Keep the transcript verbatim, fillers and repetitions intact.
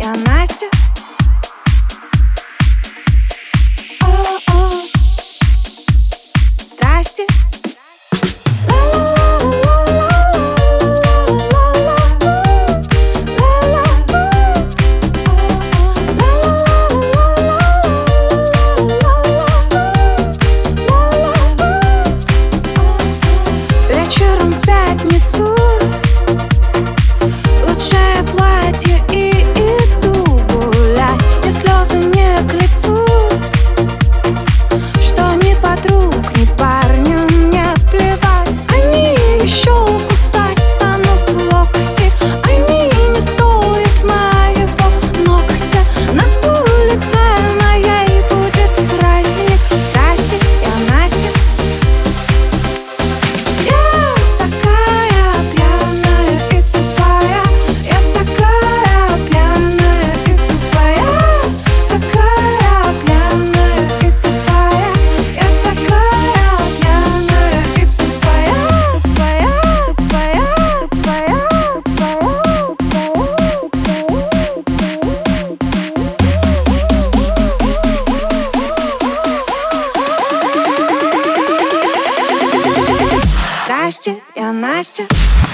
я Настя. О-о. Здрасте. Вечером в пятницу лучшее платье и иду гулять. Мне слезы не к лицу, что ни подруг, ни парня мне плевать. Они еще кусать станут локти, они не стоят моего ногтя. На улице моей будет праздник. Здрасте, я Настя. Я такая пьяная и тупая, я такая пьяная и тупая, такая пьяная и тупая, я такая пьяная и тупая, тупая, тупая, тупая. Здрасте, я Настя.